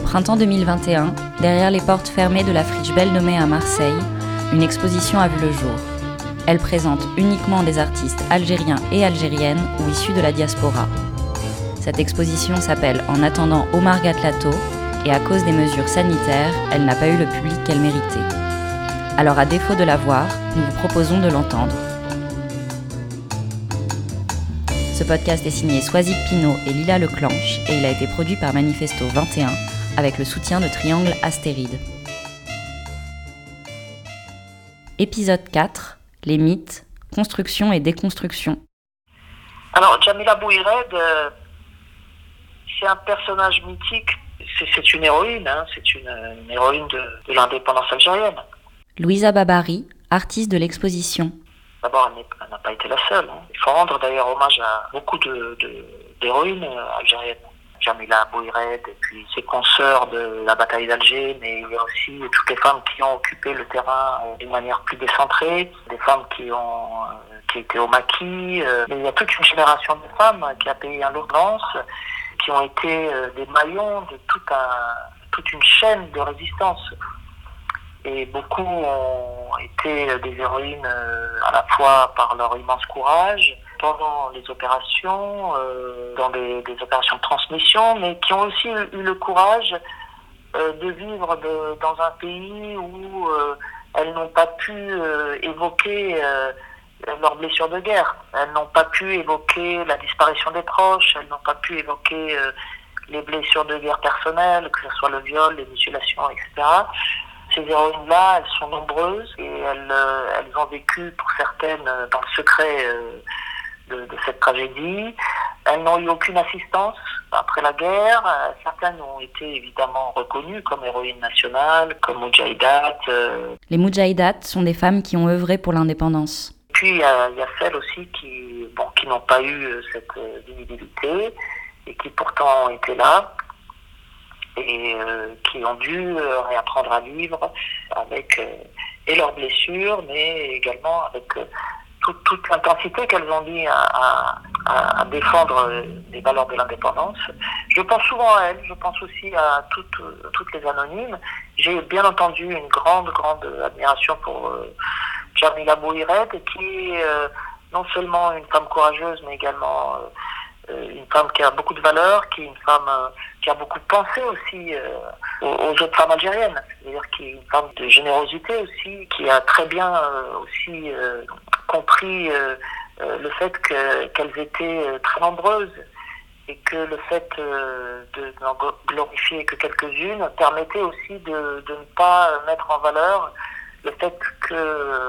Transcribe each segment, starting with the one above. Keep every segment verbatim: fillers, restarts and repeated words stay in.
printemps deux mille vingt et un, derrière les portes fermées de la friche Belle-Nommée à Marseille, une exposition a vu le jour. Elle présente uniquement des artistes algériens et algériennes ou issus de la diaspora. Cette exposition s'appelle En attendant Omar Gatlato et à cause des mesures sanitaires, elle n'a pas eu le public qu'elle méritait. Alors à défaut de la voir, nous vous proposons de l'entendre. Ce podcast est signé Soisy Pinot et Lila Leclanche et il a été produit par Manifesto vingt et un avec le soutien de Triangle Astéride. Épisode quatre. Les mythes, construction et déconstruction. Alors, Djamila Bouhired, euh, c'est un personnage mythique. C'est, c'est une héroïne, hein, c'est une, une héroïne de, de l'indépendance algérienne. Louisa Babary, artiste de l'exposition. D'abord, elle, elle n'a pas été la seule. Hein. Il faut rendre d'ailleurs hommage à beaucoup de, de, d'héroïnes algériennes. Djamila Bouhired et puis ses consoeurs de la bataille d'Alger, mais il y a aussi toutes les femmes qui ont occupé le terrain d'une manière plus décentrée, des femmes qui ont qui étaient au maquis. Mais il y a toute une génération de femmes qui a payé un lourd lance, qui ont été des maillons de tout un, toute une chaîne de résistance. Et beaucoup ont été des héroïnes à la fois par leur immense courage, pendant les opérations, euh, dans des, des opérations de transmission, mais qui ont aussi eu, eu le courage euh, de vivre de, dans un pays où euh, elles n'ont pas pu euh, évoquer euh, leurs blessures de guerre. Elles n'ont pas pu évoquer la disparition des proches, elles n'ont pas pu évoquer euh, les blessures de guerre personnelles, que ce soit le viol, les mutilations, et cetera. Ces héroïnes-là, elles sont nombreuses et elles, euh, elles ont vécu, pour certaines, dans le secret euh, De, de cette tragédie. Elles n'ont eu aucune assistance après la guerre. Certaines ont été évidemment reconnues comme héroïnes nationales, comme Moudjahidat. Euh... Les Moudjahidat sont des femmes qui ont œuvré pour l'indépendance. Puis il y a, y a celles aussi qui, bon, qui n'ont pas eu cette euh, visibilité et qui pourtant ont été là et euh, qui ont dû euh, réapprendre à vivre avec euh, et leurs blessures, mais également avec euh, Toute, toute l'intensité qu'elles ont mis à, à, à défendre les valeurs de l'indépendance. Je pense souvent à elles, je pense aussi à toutes, toutes les anonymes. J'ai bien entendu une grande, grande admiration pour euh, Djamila Bouhired, qui est euh, non seulement une femme courageuse, mais également euh, une femme qui a beaucoup de valeurs, qui est une femme euh, qui a beaucoup pensé aussi euh, aux, aux autres femmes algériennes. C'est-à-dire qui est une femme de générosité aussi, qui a très bien euh, aussi euh, compris euh, euh, le fait que, qu'elles étaient euh, très nombreuses et que le fait euh, de n'en glorifier que quelques-unes permettait aussi de, de ne pas mettre en valeur le fait que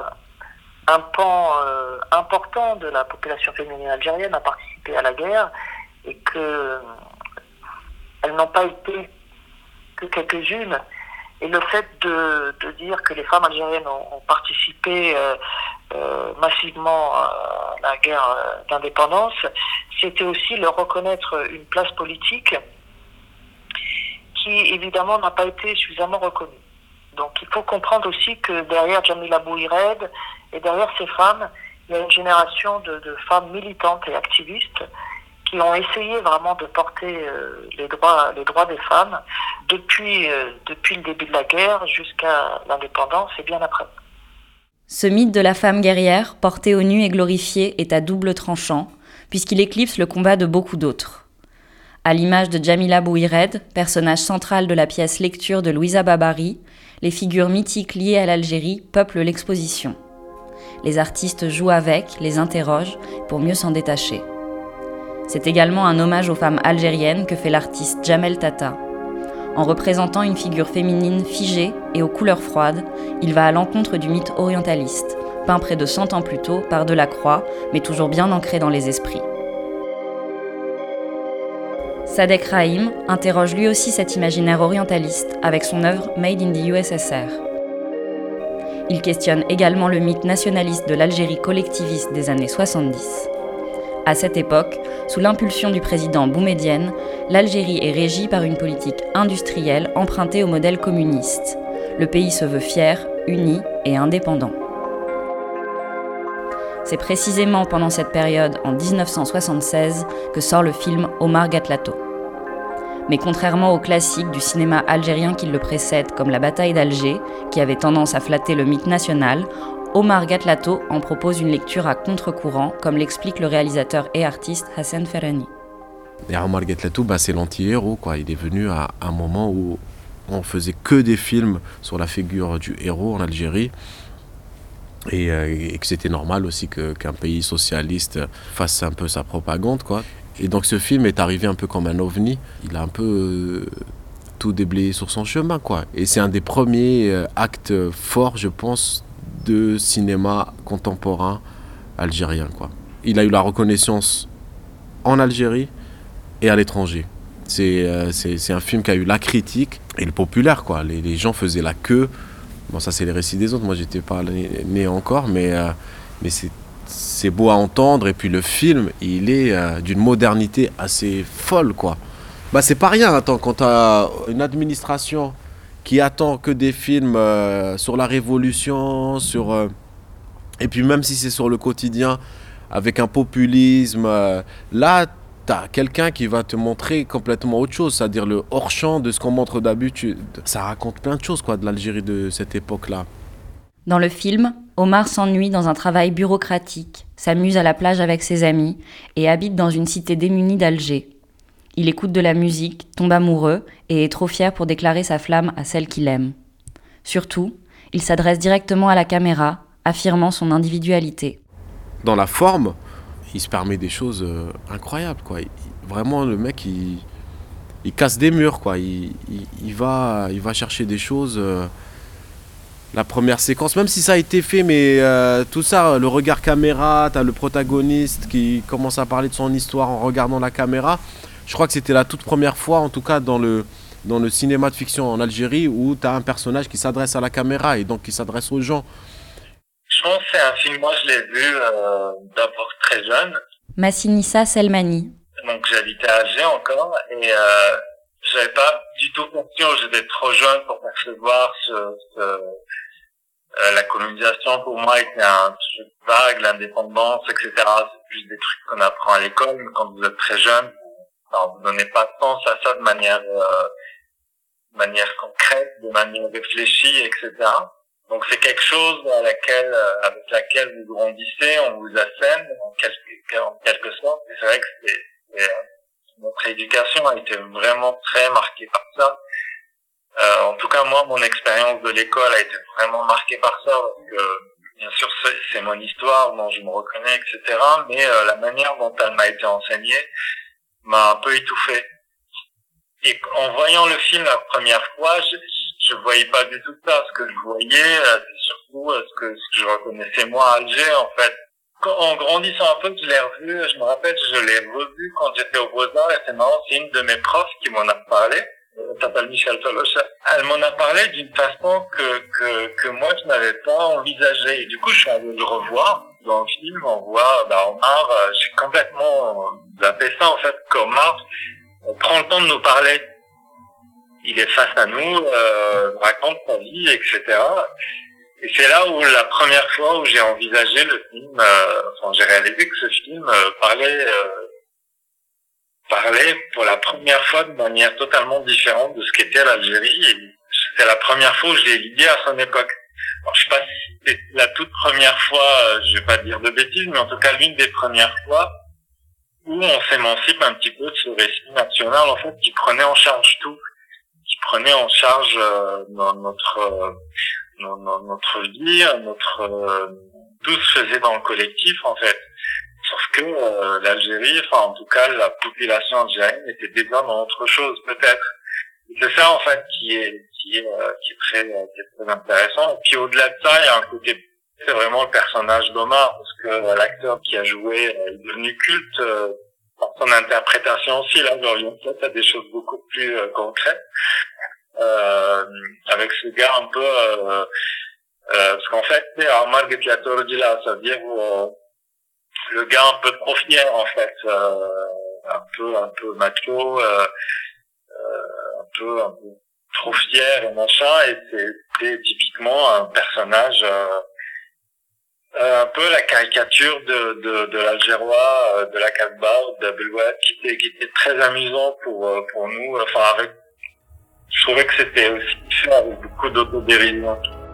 un pan euh, important de la population féminine algérienne a participé à la guerre et que euh, elles n'ont pas été que quelques-unes. Et le fait de, de dire que les femmes algériennes ont, ont participé euh, euh, massivement à la guerre d'indépendance, c'était aussi leur reconnaître une place politique qui, évidemment, n'a pas été suffisamment reconnue. Donc il faut comprendre aussi que derrière Djamila Bouhired et derrière ces femmes, il y a une génération de, de femmes militantes et activistes qui ont essayé vraiment de porter euh, les droits, les droits des femmes depuis, euh, depuis le début de la guerre jusqu'à l'indépendance et bien après. Ce mythe de la femme guerrière, portée au nu et glorifiée, est à double tranchant, puisqu'il éclipse le combat de beaucoup d'autres. À l'image de Djamila Bouhired, personnage central de la pièce Lecture de Louisa Babary, les figures mythiques liées à l'Algérie peuplent l'exposition. Les artistes jouent avec, les interrogent, pour mieux s'en détacher. C'est également un hommage aux femmes algériennes que fait l'artiste Djamel Tata. En représentant une figure féminine figée et aux couleurs froides, il va à l'encontre du mythe orientaliste, peint près de cent ans plus tôt par Delacroix, mais toujours bien ancré dans les esprits. Sadek Rahim interroge lui aussi cet imaginaire orientaliste avec son œuvre Made in the U S S R. Il questionne également le mythe nationaliste de l'Algérie collectiviste des années soixante-dix. À cette époque, sous l'impulsion du président Boumedienne, l'Algérie est régie par une politique industrielle empruntée au modèle communiste. Le pays se veut fier, uni et indépendant. C'est précisément pendant cette période, en dix-neuf cent soixante-seize, que sort le film Omar Gatlato. Mais contrairement aux classiques du cinéma algérien qui le précède, comme la bataille d'Alger, qui avait tendance à flatter le mythe national, Omar Gatlato en propose une lecture à contre-courant, comme l'explique le réalisateur et artiste Hassan Ferrani. Et Omar Gatlato, bah, c'est l'anti-héros, quoi. Il est venu à un moment où on faisait que des films sur la figure du héros en Algérie. Et, euh, et que c'était normal aussi que, qu'un pays socialiste fasse un peu sa propagande, quoi. Et donc ce film est arrivé un peu comme un ovni. Il a un peu euh, tout déblayé sur son chemin, quoi. Et c'est un des premiers euh, actes forts, je pense, de cinéma contemporain algérien, quoi. Il a eu la reconnaissance en Algérie et à l'étranger. C'est, euh, c'est, c'est un film qui a eu la critique et le populaire, quoi. Les, les gens faisaient la queue. Bon, ça, c'est les récits des autres. Moi, j'étais pas né encore, mais, euh, mais c'est, c'est beau à entendre. Et puis, le film, il est euh, d'une modernité assez folle, quoi. Bah, c'est pas rien, attends, quand t'as une administration qui attend que des films euh, sur la Révolution, sur... Euh, et puis, même si c'est sur le quotidien, avec un populisme, euh, là, t'as quelqu'un qui va te montrer complètement autre chose, c'est-à-dire le hors-champ de ce qu'on montre d'habitude. Ça raconte plein de choses, quoi, de l'Algérie de cette époque-là. Dans le film, Omar s'ennuie dans un travail bureaucratique, s'amuse à la plage avec ses amis et habite dans une cité démunie d'Alger. Il écoute de la musique, tombe amoureux et est trop fier pour déclarer sa flamme à celle qu'il aime. Surtout, il s'adresse directement à la caméra, affirmant son individualité. Dans la forme, il se permet des choses euh, incroyables, quoi. Il, vraiment, le mec, il, il casse des murs, quoi. Il, il, il, va, il va chercher des choses. Euh, la première séquence, même si ça a été fait, mais euh, tout ça, le regard caméra, t'as le protagoniste qui commence à parler de son histoire en regardant la caméra. Je crois que c'était la toute première fois, en tout cas dans le, dans le cinéma de fiction en Algérie, où t'as un personnage qui s'adresse à la caméra et donc qui s'adresse aux gens. Je pense que c'est un film, moi je l'ai vu euh, d'abord très jeune. Massinissa Selmani. Donc j'habitais à Alger encore et euh, j'avais pas du tout conscience, j'étais trop jeune pour percevoir ce, ce, euh, la colonisation pour moi était un truc vague, l'indépendance, et cetera. C'est plus des trucs qu'on apprend à l'école, mais quand vous êtes très jeune, alors, vous donnez pas sens à ça de manière, euh, de manière concrète, de manière réfléchie, et cetera. Donc c'est quelque chose à laquelle, avec laquelle vous grandissez, on vous assène en quelque, en quelque sorte. Et c'est vrai que c'est, c'est, notre éducation a été vraiment très marquée par ça. Euh, en tout cas, moi, mon expérience de l'école a été vraiment marquée par ça, parce que bien sûr, c'est, c'est mon histoire dont je me reconnais, et cetera. Mais euh, la manière dont elle m'a été enseignée m'a un peu étouffé. Et en voyant le film la première fois, je, je voyais pas du tout ça. Ce que je voyais, c'est surtout ce que, ce que je reconnaissais moi à Alger, en fait. Quand, en grandissant un peu, je l'ai revu, je me rappelle, je l'ai revu quand j'étais au Beaux-Arts, et c'est marrant, c'est une de mes profs qui m'en a parlé. Elle s'appelle Michel Tolocha. Elle m'en a parlé d'une façon que, que, que moi, je n'avais pas envisagée. Et du coup, je suis allé le revoir. Dans le film, on voit, bah, Omar, euh, j'ai complètement zappé ça, en fait, qu'Omar, on prend le temps de nous parler. Il est face à nous, euh, raconte sa vie, et cetera. Et c'est là où la première fois où j'ai envisagé le film, euh, enfin j'ai réalisé que ce film euh, parlait, euh, parlait pour la première fois de manière totalement différente de ce qu'était l'Algérie. Et c'était la première fois où je l'ai lié à son époque. Alors, je sais pas si c'était la toute première fois, euh, je vais pas dire de bêtises, mais en tout cas l'une des premières fois où on s'émancipe un petit peu de ce récit national, en fait, qui prenait en charge tout, qui prenait en charge euh, notre euh, notre vie, notre euh, tout se faisait dans le collectif, en fait. Sauf que euh, l'Algérie, enfin en tout cas la population algérienne était déjà dans autre chose, peut-être. C'est ça en fait qui est qui est euh, qui est très euh, qui est très intéressant. Et puis au-delà de ça, il y a un côté, c'est vraiment le personnage d'Omar, parce que euh, l'acteur qui a joué euh, est devenu culte euh, par son interprétation aussi. Là, je reviens peut-être à des choses beaucoup plus euh, concrètes. Euh, avec ce gars un peu euh, euh, parce qu'en fait Omar Gatlato là, ça veut dire euh, le gars un peu trop fier en fait, euh, un peu un peu macho, euh, euh, un peu un peu trop fier et machin, et c'est, c'est typiquement un personnage euh, euh, un peu la caricature de de, de l'Algérois, euh, de la Casbah, d'Abdelwahab, qui était qui était très amusant pour euh, pour nous. Enfin, avec, je trouvais que c'était aussi fait avec beaucoup d'autodérision.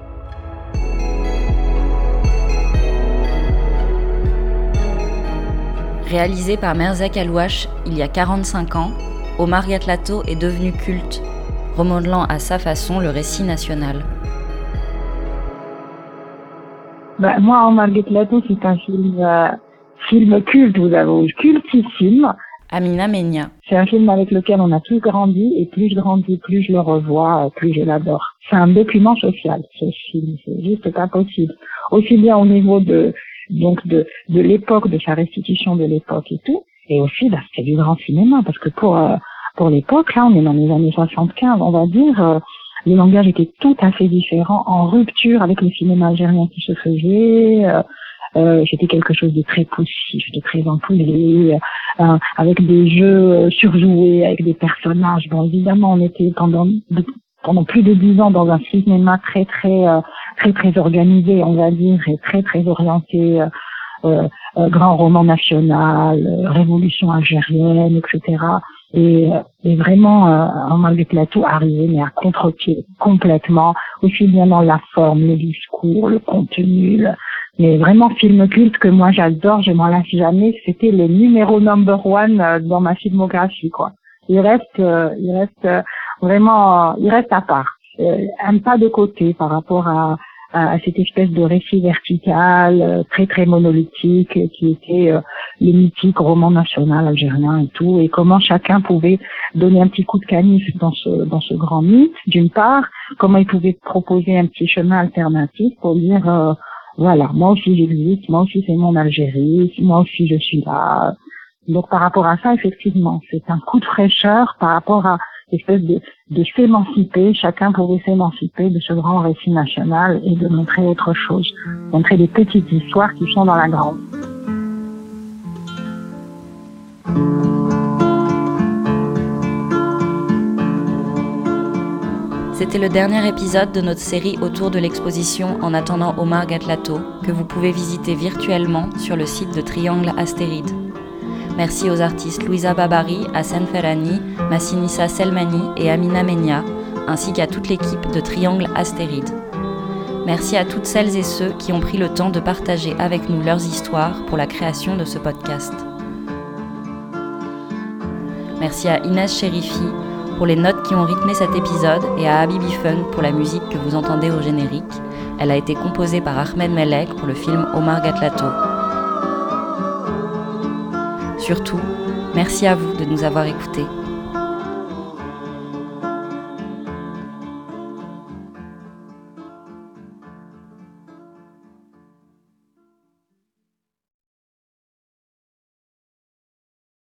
Réalisé par Merzek Alouache il y a quarante-cinq ans, Omar Gatlato est devenu culte, remodelant à sa façon le récit national. Ben, moi, Omar Gatlato, c'est un film, euh, film culte, vous avez cultissime. Amina Menia. C'est un film avec lequel on a tous grandi, et plus je grandis, plus je le revois, plus je l'adore. C'est un document social, ce film, c'est juste pas possible. Aussi bien au niveau de, donc de, de l'époque, de sa restitution de l'époque et tout, et aussi, bah, c'est du grand cinéma, parce que pour, euh, pour l'époque, là, on est dans les années soixante-quinze, on va dire, euh, les langages étaient tout à fait différents, en rupture avec le cinéma algérien qui se faisait, euh, euh, c'était quelque chose de très poussif, de très empoulé, euh, avec des jeux surjoués, avec des personnages. Bon, évidemment, on était pendant, pendant plus de dix ans dans un cinéma très, très, euh, très, très organisé, on va dire, et très, très orienté, euh, euh, euh, grand roman national, euh, révolution algérienne, et cetera. Et, et vraiment, euh, Omar Gatlato arrivait, mais à contre-pied, complètement, aussi bien dans la forme, le discours, le contenu, le, mais vraiment film culte que moi j'adore, je m'en lasse jamais, c'était le numéro number one euh, dans ma filmographie, quoi. Il reste, euh, il reste euh, vraiment, euh, il reste à part, euh, un pas de côté par rapport à, à, à cette espèce de récit vertical, euh, très très monolithique, euh, qui était euh, le mythique roman national algérien et tout, et comment chacun pouvait donner un petit coup de canif dans ce dans ce grand mythe, d'une part, comment il pouvait proposer un petit chemin alternatif pour dire euh, voilà, moi aussi j'existe, moi aussi c'est mon Algérie, moi aussi je suis là. Donc par rapport à ça, effectivement, c'est un coup de fraîcheur par rapport à l'espèce de, de s'émanciper, chacun pouvait s'émanciper de ce grand récit national et de montrer autre chose, montrer des petites histoires qui sont dans la grande. C'était le dernier épisode de notre série autour de l'exposition En attendant Omar Gatlato, que vous pouvez visiter virtuellement sur le site de Triangle Astéride. Merci aux artistes Louisa Babari, Hassan Ferrani, Massinissa Selmani et Amina Menia, ainsi qu'à toute l'équipe de Triangle Astéride. Merci à toutes celles et ceux qui ont pris le temps de partager avec nous leurs histoires pour la création de ce podcast. Merci à Inès Chérifi pour les notes qui ont rythmé cet épisode et à Habibi Fun pour la musique que vous entendez au générique. Elle a été composée par Ahmed Melek pour le film Omar Gatlato. Surtout, merci à vous de nous avoir écoutés.